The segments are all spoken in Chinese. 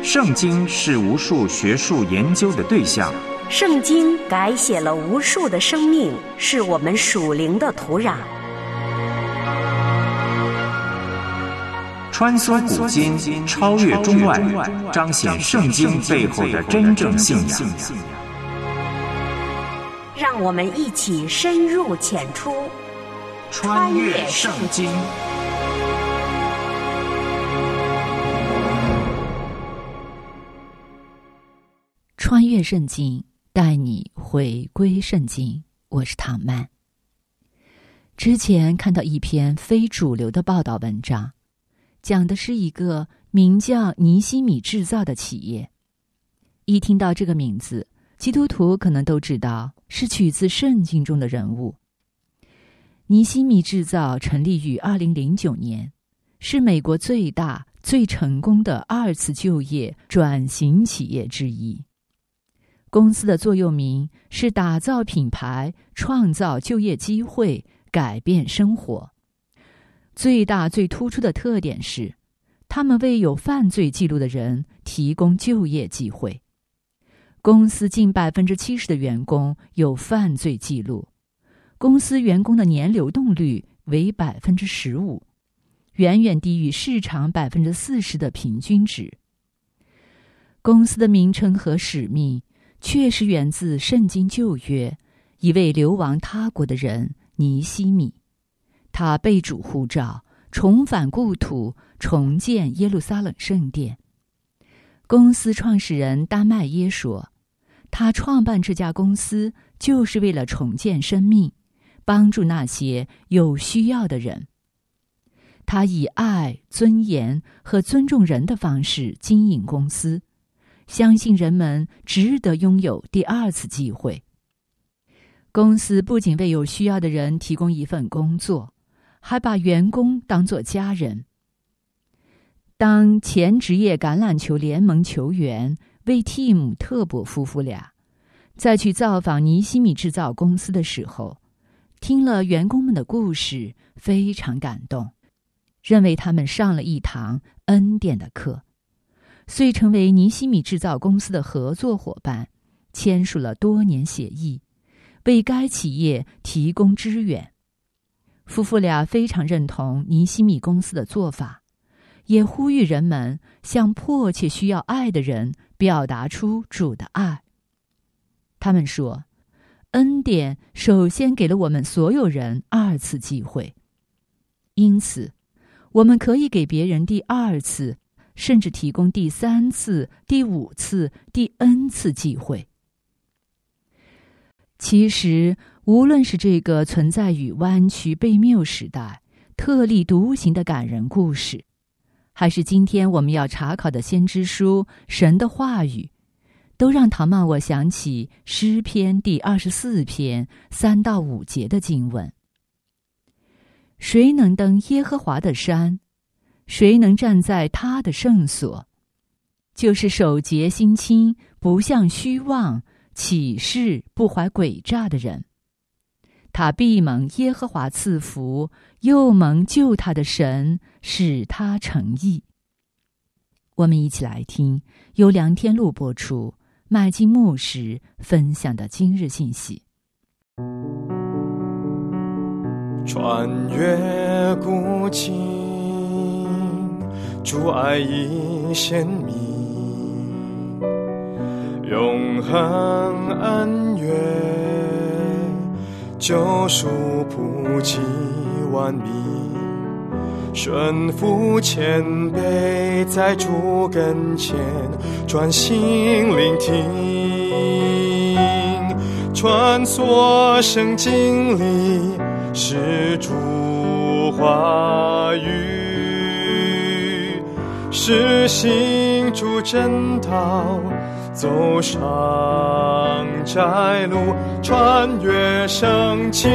圣经是无数学术研究的对象， 圣经改写了无数的生命，是我们属灵的土壤。 穿梭古今，超越中外，彰显圣经背后的真正信仰。 让我们一起深入浅出， 穿越圣经。 穿越圣经，带你回归圣经。我是唐曼。之前看到一篇非主流的报道文章，讲的是一个名叫尼西米制造的企业。一听到这个名字，基督徒可能都知道是取自圣经中的人物。尼西米制造成立于2009年，是美国最大、最成功的二次就业转型企业之一。公司的座右铭是打造品牌，创造就业机会，改变生活。最大最突出的特点是，他们为有犯罪记录的人提供就业机会。公司近70%的员工有犯罪记录，公司员工的年流动率为15%，远远低于市场40%的平均值。公司的名称和使命确实源自圣经旧约一位流亡他国的人尼西米，他被主呼召重返故土，重建耶路撒冷圣殿。公司创始人丹麦耶说，他创办这家公司就是为了重建生命，帮助那些有需要的人。他以爱、尊严和尊重人的方式经营公司，相信人们值得拥有第二次机会。公司不仅为有需要的人提供一份工作，还把员工当作家人。当前职业橄榄球联盟球员为蒂姆·特伯夫妇俩再去造访尼西米制造公司的时候，听了员工们的故事，非常感动，认为他们上了一堂恩典的课，遂成为尼西米制造公司的合作伙伴，签署了多年协议，为该企业提供支援。夫妇俩非常认同尼西米公司的做法，也呼吁人们向迫切需要爱的人表达出主的爱。他们说，恩典首先给了我们所有人二次机会，因此我们可以给别人第二次，甚至提供第3次、第5次、第 N 次机会。其实，无论是这个存在于湾区贝缪时代特立独行的感人故事，还是今天我们要查考的先知书《神的话语》，都让唐曼我想起诗篇第24篇3到5节的经文：谁能登耶和华的山？谁能站在他的圣所？就是手洁心清，不向虚妄，起誓不怀诡诈的人。他必蒙耶和华赐福，又蒙救他的神使他成义。我们一起来听由梁天禄播出，麦金牧师分享的今日信息。 穿越古今，主爱已显明，永恒恩怨，救赎普及万民，顺服谦卑，在主跟前专心聆听，穿梭圣经里是主话语，实行主真道，走上窄路，穿越圣经。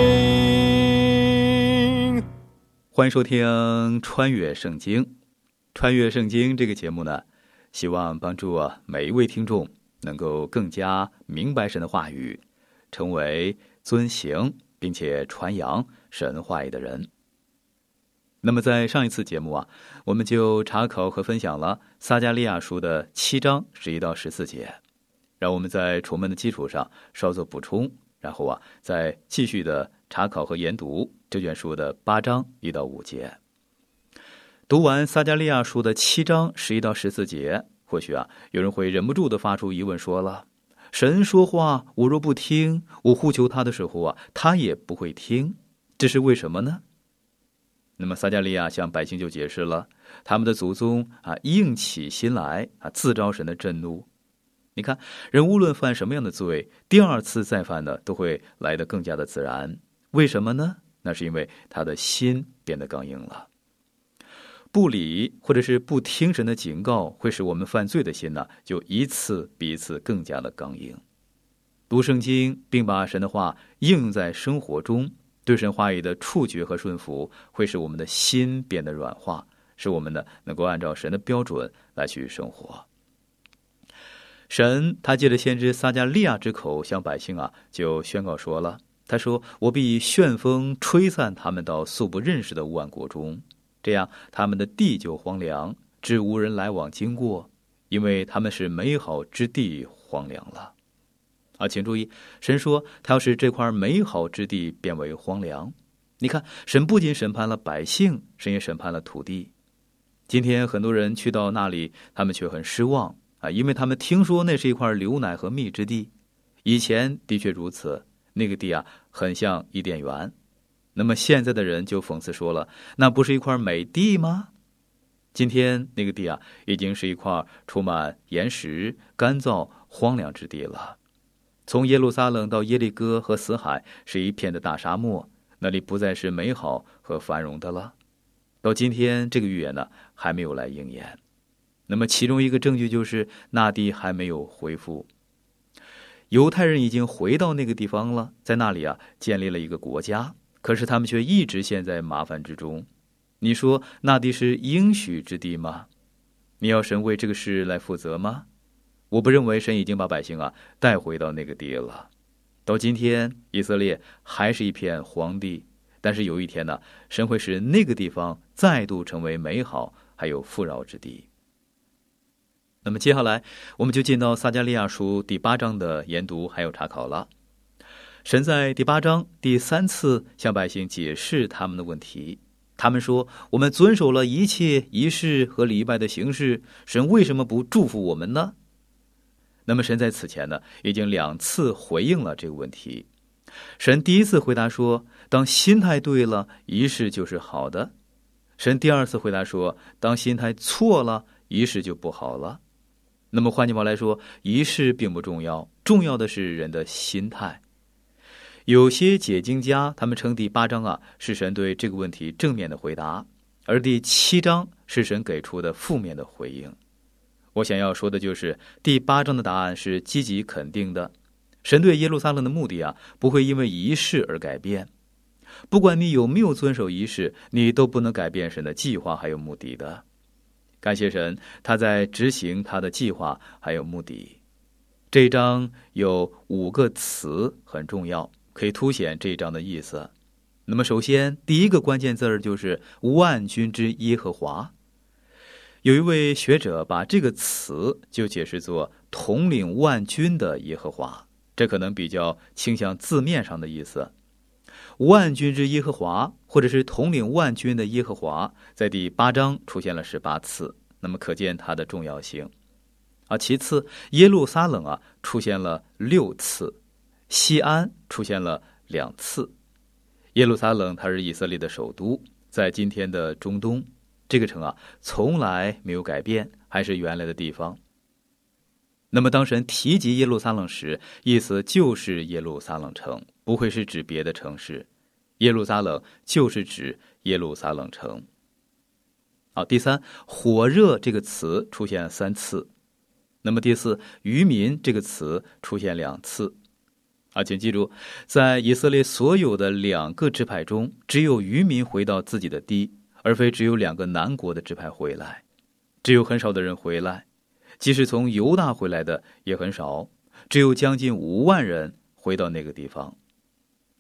欢迎收听《穿越圣经》。穿越圣经这个节目呢，希望帮助每一位听众能够更加明白神的话语，成为遵行并且传扬神话语的人。 那么在上一次节目啊，我们就查考和分享了撒迦利亚书的7章11到14节，让我们在楚门的基础上稍作补充，然后啊，再继续的查考和研读这卷书的8章1到5节。读完撒迦利亚书的7章11到14节，或许啊，有人会忍不住的发出疑问，说了：神说话，我若不听，我呼求他的时候啊，他也不会听，这是为什么呢？那么撒迦利亚向百姓就解释了，他们的祖宗啊，硬起心来啊，自招神的震怒。你看，人无论犯什么样的罪，第二次再犯呢，都会来得更加的自然。为什么呢？那是因为他的心变得刚硬了。不理或者是不听神的警告，会使我们犯罪的心呢，就一次比一次更加的刚硬。读圣经并把神的话应用在生活中，对神话语的触觉和顺服，会使我们的心变得软化，使我们呢能够按照神的标准来去生活。神他借着先知撒迦利亚之口向百姓啊就宣告说了，他说：我必旋风吹散他们到素不认识的万国中，这样他们的地就荒凉，至无人来往经过，因为他们是美好之地荒凉了。请注意，神说他要使这块美好之地变为荒凉。你看，神不仅审判了百姓，神也审判了土地。今天很多人去到那里，他们却很失望因为他们听说那是一块流奶和蜜之地。以前的确如此，那个地很像伊甸园。那么现在的人就讽刺说了，那不是一块美地吗？今天那个地已经是一块充满岩石、干燥、荒凉之地了。从耶路撒冷到耶利哥和死海是一片的大沙漠，那里不再是美好和繁荣的了。到今天这个预言呢还没有来应验。那么其中一个证据就是那地还没有恢复。犹太人已经回到那个地方了，在那里建立了一个国家，可是他们却一直陷在麻烦之中。你说那地是应许之地吗？你要神为这个事来负责吗？我不认为神已经把百姓带回到那个地了。到今天以色列还是一片荒地，但是有一天呢，神会使那个地方再度成为美好还有富饶之地。那么接下来我们就进到撒迦利亚书第8章的研读还有查考了。神在第8章第3次向百姓解释他们的问题。他们说，我们遵守了一切仪式和礼拜的形式，神为什么不祝福我们呢？那么神在此前呢，已经2次回应了这个问题。神第一次回答说，当心态对了，仪式就是好的。神第2次回答说，当心态错了，仪式就不好了。那么换句话来说，仪式并不重要，重要的是人的心态。有些解经家他们称第8章是神对这个问题正面的回答，而第7章是神给出的负面的回应。我想要说的就是第8章的答案是积极肯定的，神对耶路撒冷的目的不会因为仪式而改变。不管你有没有遵守仪式，你都不能改变神的计划还有目的的。感谢神，他在执行他的计划还有目的。这一章有5个词很重要，可以凸显这一章的意思。那么首先第一个关键字就是万军之耶和华。有一位学者把这个词就解释作统领万军的耶和华，这可能比较倾向字面上的意思。万军之耶和华或者是统领万军的耶和华在第8章出现了18次，那么可见它的重要性。其次耶路撒冷出现了6次，西安出现了2次。耶路撒冷它是以色列的首都，在今天的中东，这个城从来没有改变，还是原来的地方。那么当神提及耶路撒冷时，意思就是耶路撒冷城，不会是指别的城市。耶路撒冷就是指耶路撒冷城。第三，火热这个词出现3次。那么第四，渔民这个词出现2次。请记住，在以色列所有的2个支派中，只有渔民回到自己的地，而非只有2个南国的支派回来。只有很少的人回来，即使从犹大回来的也很少，只有将近5万人回到那个地方。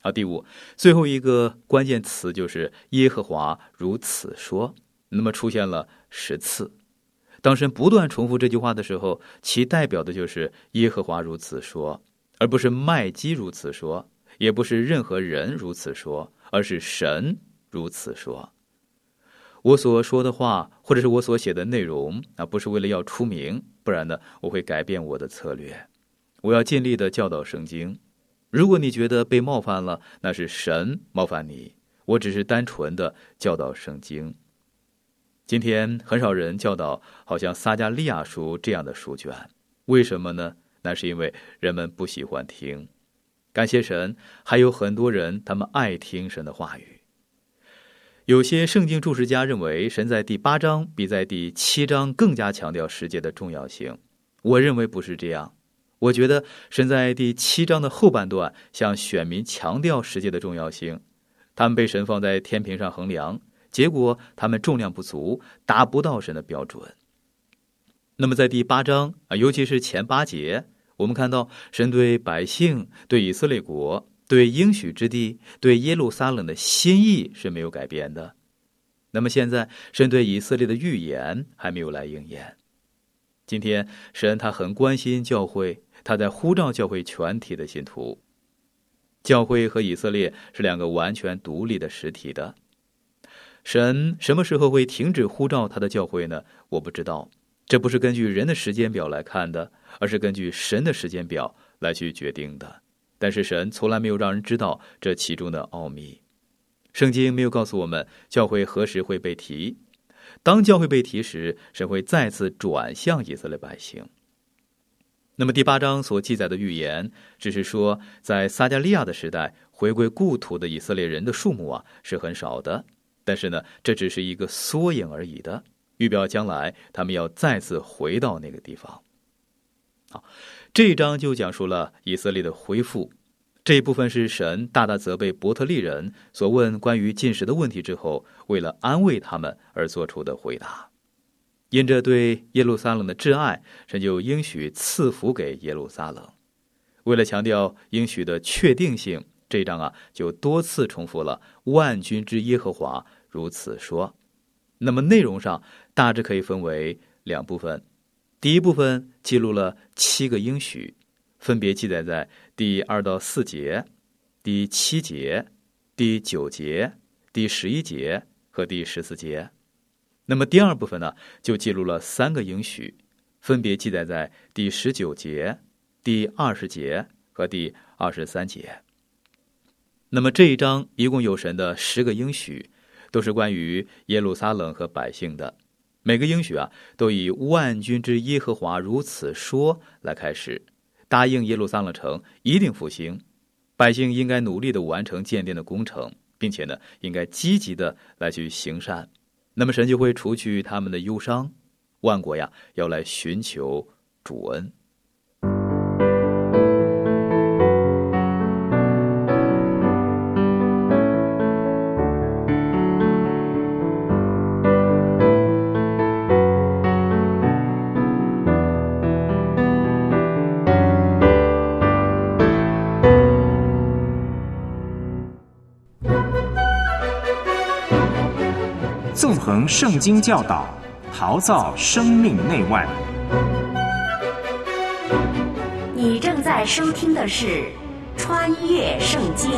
第五，最后一个关键词就是耶和华如此说，那么出现了10次。当神不断重复这句话的时候，其代表的就是耶和华如此说，而不是麦基如此说，也不是任何人如此说，而是神如此说。我所说的话，或者是我所写的内容不是为了要出名，不然呢，我会改变我的策略。我要尽力的教导圣经。如果你觉得被冒犯了，那是神冒犯你，我只是单纯的教导圣经。今天很少人教导好像撒迦利亚书这样的书卷，为什么呢？那是因为人们不喜欢听。感谢神，还有很多人他们爱听神的话语。有些圣经注释家认为，神在第8章比在第7章更加强调十诫的重要性。我认为不是这样。我觉得神在第7章的后半段向选民强调十诫的重要性，他们被神放在天平上衡量，结果他们重量不足，达不到神的标准。那么在第8章尤其是前8节，我们看到神对百姓、对以色列国、对应许之地、对耶路撒冷的心意是没有改变的。那么现在神对以色列的预言还没有来应验。今天神他很关心教会，他在呼召教会全体的信徒。教会和以色列是2个完全独立的实体的。神什么时候会停止呼召他的教会呢？我不知道，这不是根据人的时间表来看的，而是根据神的时间表来去决定的。但是神从来没有让人知道这其中的奥秘。圣经没有告诉我们教会何时会被提。当教会被提时，神会再次转向以色列百姓。那么第8章所记载的预言，只是说在撒迦利亚的时代，回归故土的以色列人的数目是很少的。但是呢，这只是一个缩影而已的，预表将来他们要再次回到那个地方。好，这一章就讲述了以色列的恢复。这一部分是神大大责备伯特利人所问关于禁食的问题之后，为了安慰他们而做出的回答。因着对耶路撒冷的挚爱，神就应许赐福给耶路撒冷。为了强调应许的确定性，这一章就多次重复了万军之耶和华如此说。那么内容上大致可以分为2部分。第一部分记录了7个应许，分别记载在第2到4节、第7节、第9节、第11节和第14节。那么第二部分呢，就记录了3个应许，分别记载在第19节、第20节和第23节。那么这一章一共有神的10个应许，都是关于耶路撒冷和百姓的。每个应许都以万军之耶和华如此说来开始，答应耶路撒冷城一定复兴，百姓应该努力的完成建殿的工程，并且呢，应该积极的来去行善。那么神就会除去他们的忧伤，万国要来寻求主恩。 纵横圣经教导，陶造生命内外。 你正在收听的是《穿越圣经》。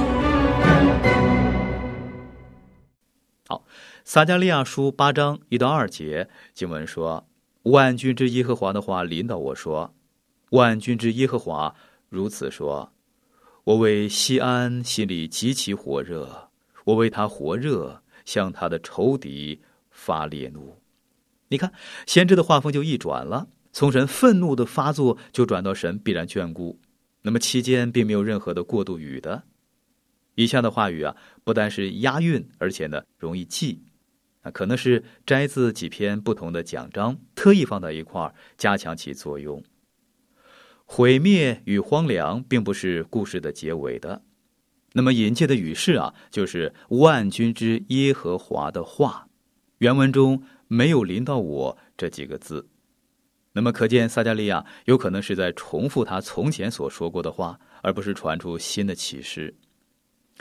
好，撒迦利亚书8章1到2节经文说：万军之耶和华的话临到我说，万军之耶和华如此说，我为西安心里极其火热，我为他火热，向他的仇敌发烈怒。你看，先知的话锋就一转了，从神愤怒的发作就转到神必然眷顾。那么期间并没有任何的过渡语的。以下的话语不但是押韵，而且呢容易记。可能是摘自几篇不同的讲章，特意放到一块儿，加强其作用。毁灭与荒凉并不是故事的结尾的。那么引介的语势就是万军之耶和华的话，原文中没有临到我这几个字。那么可见撒迦利亚有可能是在重复他从前所说过的话，而不是传出新的启示。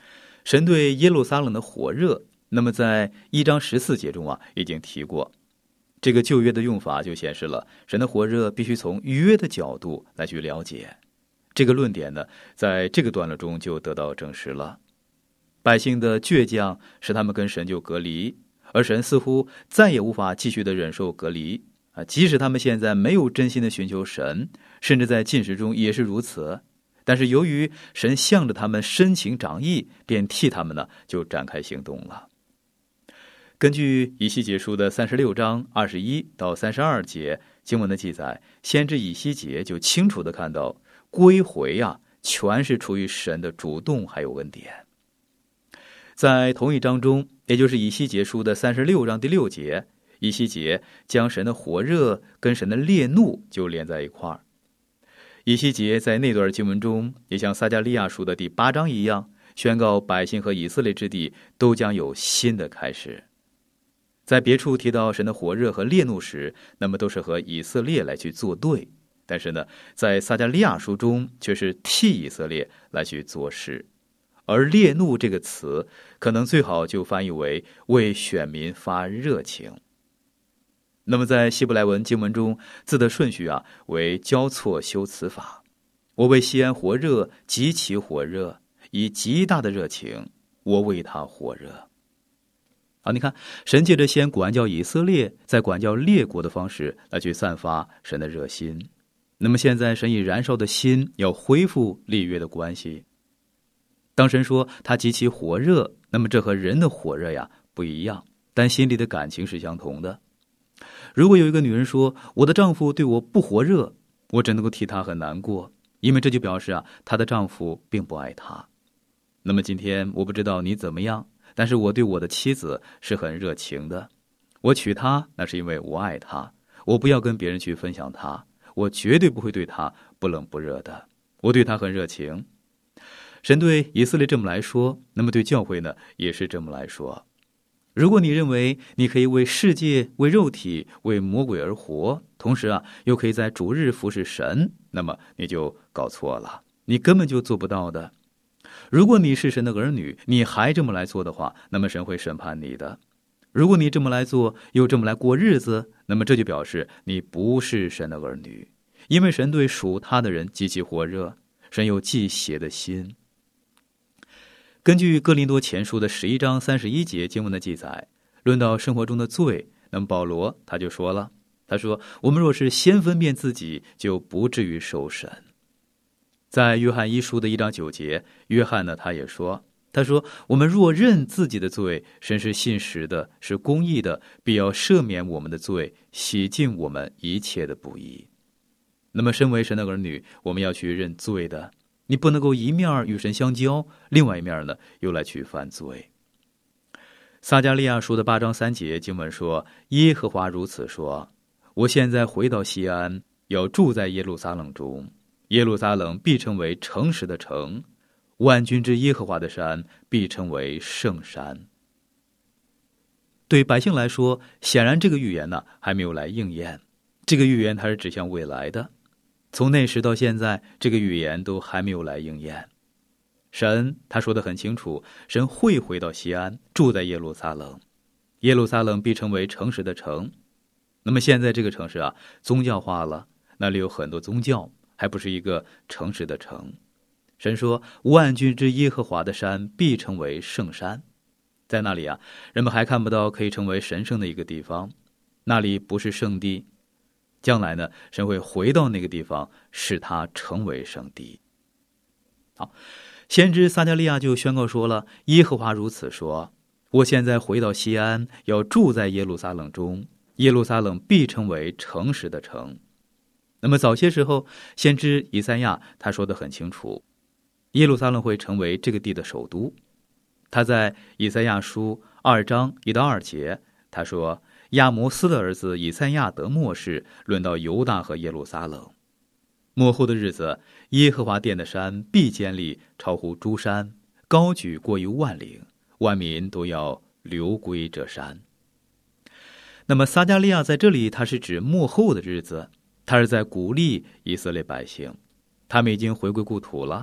神对耶路撒冷的火热，那么在1章14节中已经提过。这个旧约的用法就显示了神的火热必须从约的角度来去了解。这个论点呢，在这个段落中就得到证实了。百姓的倔强使他们跟神就隔离，而神似乎再也无法继续的忍受隔离即使他们现在没有真心的寻求神，甚至在禁食中也是如此。但是由于神向着他们深情长意，便替他们呢就展开行动了。根据以西结书的36章21到32节经文的记载，先知以西结就清楚地看到归回全是出于神的主动还有恩典。在同一章中，也就是以西结书的36章第6节，以西结将神的火热跟神的烈怒就连在一块儿。以西结在那段经文中，也像撒迦利亚书的第8章一样，宣告百姓和以色列之地都将有新的开始。在别处提到神的火热和烈怒时，那么都是和以色列来去作对，但是呢，在撒迦利亚书中却是替以色列来去做事。而烈怒这个词可能最好就翻译为为选民发热情。那么在希伯来文经文中，字的顺序为交错修辞法。我为西安火热，极其火热，以极大的热情，我为他火热。你看，神借着先管教以色列，再管教列国的方式来去散发神的热心。那么现在神以燃烧的心要恢复立约的关系。当神说他极其火热，那么这和人的火热不一样，但心里的感情是相同的。如果有一个女人说我的丈夫对我不火热，我只能够替她很难过，因为这就表示她的丈夫并不爱她。那么今天我不知道你怎么样，但是我对我的妻子是很热情的。我娶她那是因为我爱她，我不要跟别人去分享她，我绝对不会对她不冷不热的，我对她很热情。神对以色列这么来说，那么对教会呢也是这么来说。如果你认为你可以为世界、为肉体、为魔鬼而活，同时又可以在主日服侍神，那么你就搞错了，你根本就做不到的。如果你是神的儿女，你还这么来做的话，那么神会审判你的。如果你这么来做，又这么来过日子，那么这就表示你不是神的儿女，因为神对属他的人极其火热，神有忌邪的心。根据哥林多前书的11章31节经文的记载，论到生活中的罪，那么保罗他就说了，他说我们若是先分辨自己，就不至于受审。在约翰1书的1章9节，约翰呢他也说，他说我们若认自己的罪，神是信实的，是公义的，必要赦免我们的罪，洗净我们一切的不义。那么身为神的儿女，我们要去认罪的，你不能够一面与神相交，另外一面呢又来去犯罪。撒迦利亚书的8章3节经文说，耶和华如此说，我现在回到西安，要住在耶路撒冷中，耶路撒冷必称为诚实的城，万军之耶和华的山必称为圣山。对百姓来说，显然这个预言呢还没有来应验，这个预言它是指向未来的。从那时到现在，这个预言都还没有来应验。神他说得很清楚，神会回到西安，住在耶路撒冷，耶路撒冷必成为诚实的城。那么现在这个城市宗教化了，那里有很多宗教，还不是一个诚实的城。神说万军之耶和华的山必成为圣山，在那里人们还看不到可以成为神圣的一个地方，那里不是圣地。将来呢，神会回到那个地方，使它成为圣地。好，先知撒迦利亚就宣告说了，耶和华如此说，我现在回到西安，要住在耶路撒冷中，耶路撒冷必成为诚实的城。那么早些时候，先知以赛亚他说得很清楚，耶路撒冷会成为这个地的首都。他在以赛亚书2章1到2节，他说，亚摩斯的儿子以赛亚得末世，论到犹大和耶路撒冷。末后的日子，耶和华殿的山必坚立，超乎诸山，高举过于万岭，万民都要流归这山。那么撒迦利亚在这里，他是指末后的日子，他是在鼓励以色列百姓，他们已经回归故土了。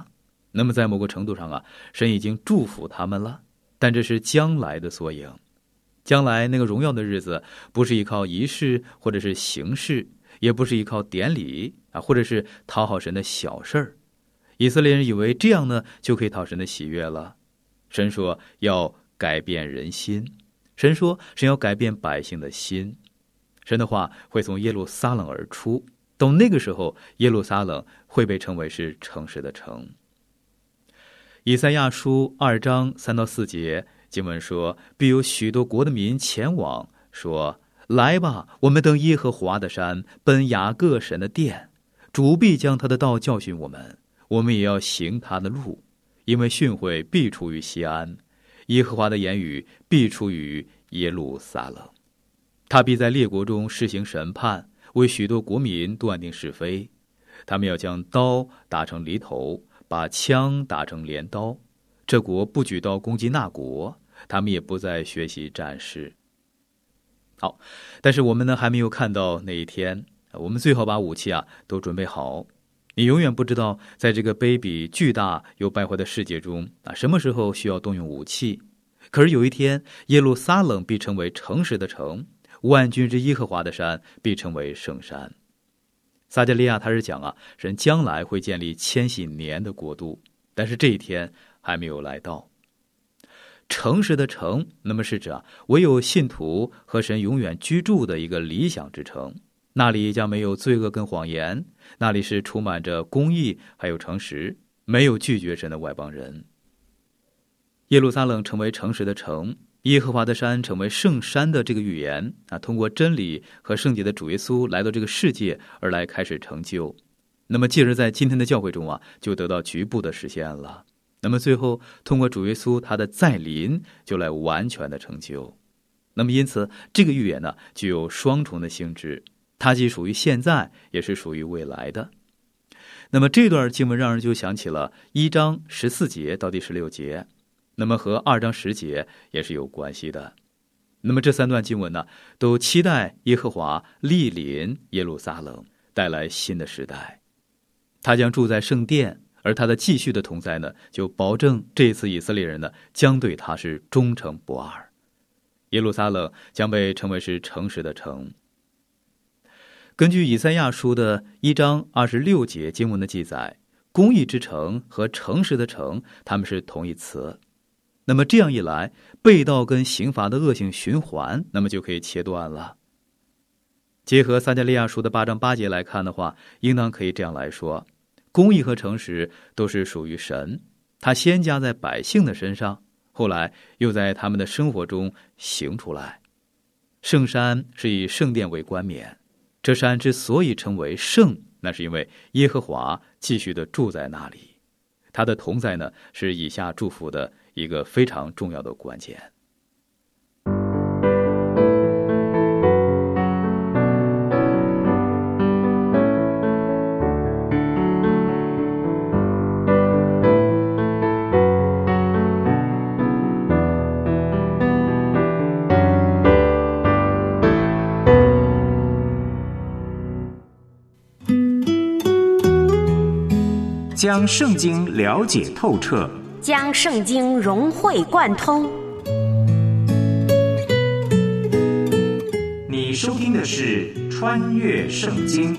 那么在某个程度上神已经祝福他们了，但这是将来的缩影。将来那个荣耀的日子，不是依靠仪式或者是形式，也不是依靠典礼或者是讨好神的小事儿。以色列人以为这样呢就可以讨神的喜悦了。神说要改变人心，神说神要改变百姓的心。神的话会从耶路撒冷而出，到那个时候耶路撒冷会被称为是诚实的城。以赛亚书2章3到4节经文说，必有许多国的民前往，说，来吧，我们登耶和华的山，奔雅各神的殿。主必将他的道教训我们，我们也要行他的路，因为训诲必出于西安，耶和华的言语必出于耶路撒冷。他必在列国中施行审判，为许多国民断定是非。他们要将刀打成犁头，把枪打成镰刀。这国不举刀攻击那国，他们也不再学习战事。好，但是我们呢还没有看到那一天，我们最好把武器都准备好。你永远不知道在这个卑鄙巨大又败坏的世界中什么时候需要动用武器。可是有一天，耶路撒冷必成为诚实的城，万军之耶和华的山必成为圣山。撒迦利亚他是讲神将来会建立千禧年的国度，但是这一天还没有来到。诚实的城，那么是指唯有信徒和神永远居住的一个理想之城，那里将没有罪恶跟谎言，那里是充满着公义还有诚实，没有拒绝神的外邦人。耶路撒冷成为诚实的城，耶和华的山成为圣山的这个预言通过真理和圣洁的主耶稣来到这个世界而来开始成就。那么继而在今天的教会中就得到局部的实现了。那么最后通过主耶稣他的再临就来完全的成就。那么因此这个预言呢具有双重的性质，它既属于现在也是属于未来的。那么这段经文让人就想起了1章14节到第16节，那么和2章10节也是有关系的。那么这3段经文呢都期待耶和华莅临耶路撒冷，带来新的时代。他将住在圣殿，而他的继续的同在呢，就保证这次以色列人呢将对他是忠诚不二。耶路撒冷将被称为是诚实的城。根据以赛亚书的1章26节经文的记载，公义之城和诚实的城他们是同义词。那么这样一来，背道跟刑罚的恶性循环那么就可以切断了。结合撒迦利亚书的8章8节来看的话，应当可以这样来说，公义和诚实都是属于神，他先加在百姓的身上，后来又在他们的生活中行出来。圣山是以圣殿为冠冕，这山之所以称为圣，那是因为耶和华继续的住在那里。他的同在呢，是以下祝福的一个非常重要的关键。 将圣经了解透彻， 将圣经融会贯通。 你收听的是《穿越圣经》。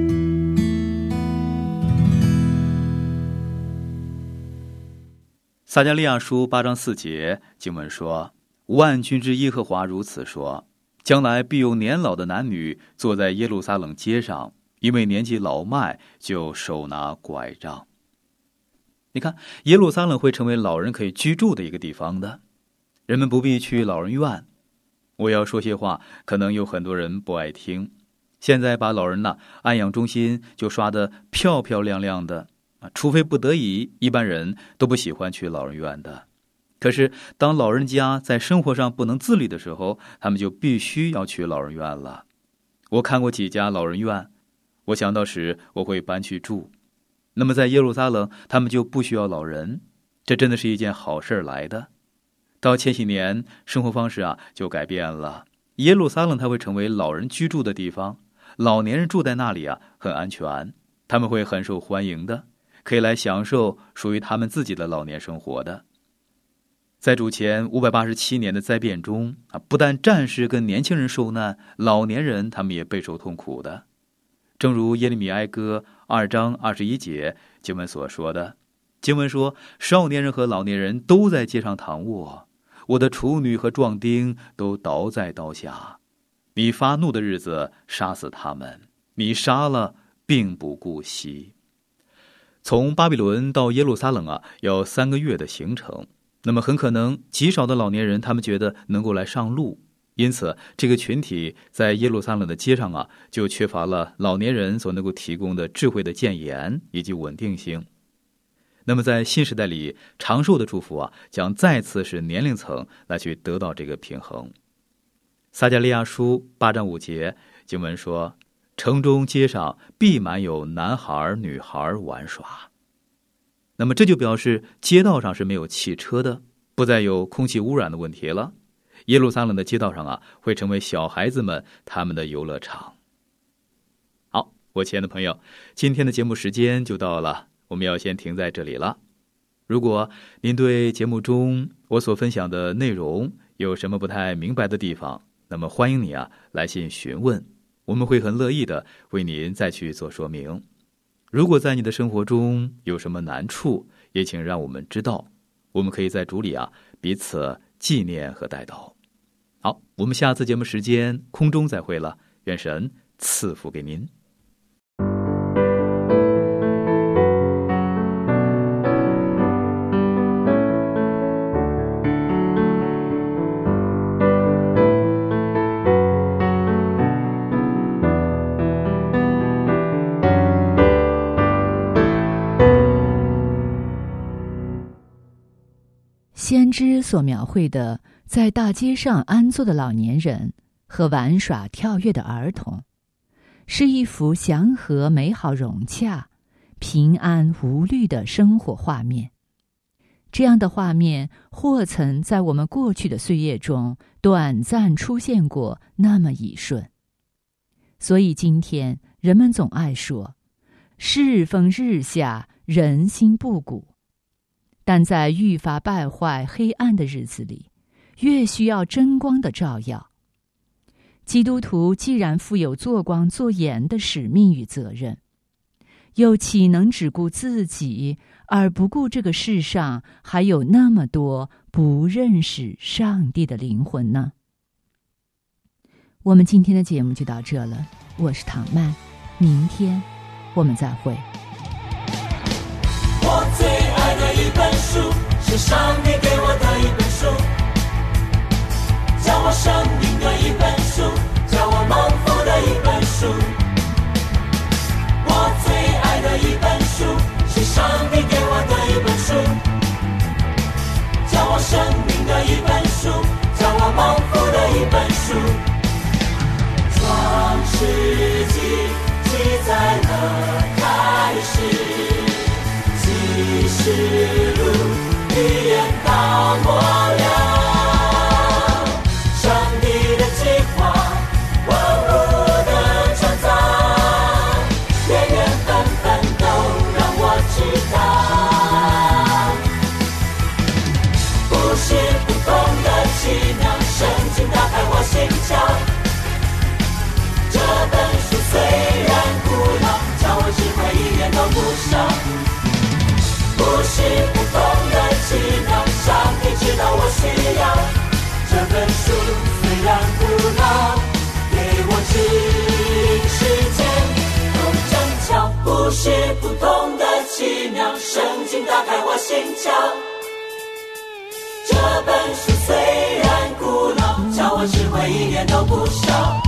撒迦利亚书8章4节经文说，万军之耶和华如此说，将来必有年老的男女坐在耶路撒冷街上，因为年纪老迈，就手拿拐杖。你看，耶路撒冷会成为老人可以居住的一个地方的，人们不必去老人院。我要说些话，可能有很多人不爱听。现在把老人安养中心就刷得漂漂亮亮的，除非不得已，一般人都不喜欢去老人院的。可是当老人家在生活上不能自理的时候，他们就必须要去老人院了。我看过几家老人院，我想到时我会搬去住。那么在耶路撒冷，他们就不需要老人，这真的是一件好事来的。到千禧年，生活方式就改变了。耶路撒冷它会成为老人居住的地方，老年人住在那里很安全，他们会很受欢迎的， 可以来享受属于他们自己的老年生活的。在主前587年的灾变中不但战士跟年轻人受难，老年人他们也备受痛苦的。正如耶利米哀歌2章21节经文所说的，经文说，少年人和老年人都在街上躺卧，我的处女和壮丁都倒在刀下。你发怒的日子杀死他们，你杀了并不顾惜。从巴比伦到耶路撒冷要3个月的行程，那么很可能极少的老年人他们觉得能够来上路，因此这个群体在耶路撒冷的街上就缺乏了老年人所能够提供的智慧的谏言以及稳定性。那么在新时代里，长寿的祝福将再次使年龄层来去得到这个平衡。撒迦利亚书8章5节经文说，城中街上必满有男孩女孩玩耍。那么这就表示街道上是没有汽车的，不再有空气污染的问题了。耶路撒冷的街道上会成为小孩子们他们的游乐场。好，我亲爱的朋友，今天的节目时间就到了，我们要先停在这里了。如果您对节目中我所分享的内容有什么不太明白的地方，那么欢迎你来信询问，我们会很乐意的为您再去做说明。如果在你的生活中有什么难处，也请让我们知道，我们可以在主里彼此纪念和代祷。好，我们下次节目时间空中再会了，愿神赐福给您。 先知所描绘的在大街上安坐的老年人和玩耍跳跃的儿童，是一幅祥和美好融洽、平安无虑的生活画面。这样的画面或曾在我们过去的岁月中短暂出现过那么一瞬。所以今天人们总爱说，世风日下，人心不古。但在愈发败坏黑暗的日子里，越需要真光的照耀。基督徒既然负有做光做盐的使命与责任，又岂能只顾自己，而不顾这个世上还有那么多不认识上帝的灵魂呢？我们今天的节目就到这了，我是唐曼，明天我们再会。 我最爱的一本书，是上帝给我的一本书，教我生命的一本书，教我蒙福的一本书。我最爱的一本书，是上帝给我的一本书，教我生命的一本书，教我蒙福的一本书。创世纪记载了开始，启示录预言到末了，上帝的计划万物的创造，缘缘分分都让我知道，不是普通的奇妙，圣经打开我心窍。这本书虽然古老，教我智慧一点都不少，不是普通的奇妙，上帝知道我需要。这本书虽然古老，给我指引世界都正巧，不是普通的奇妙，圣经打开我心窍。这本书虽然古老，教我智慧一点都不少。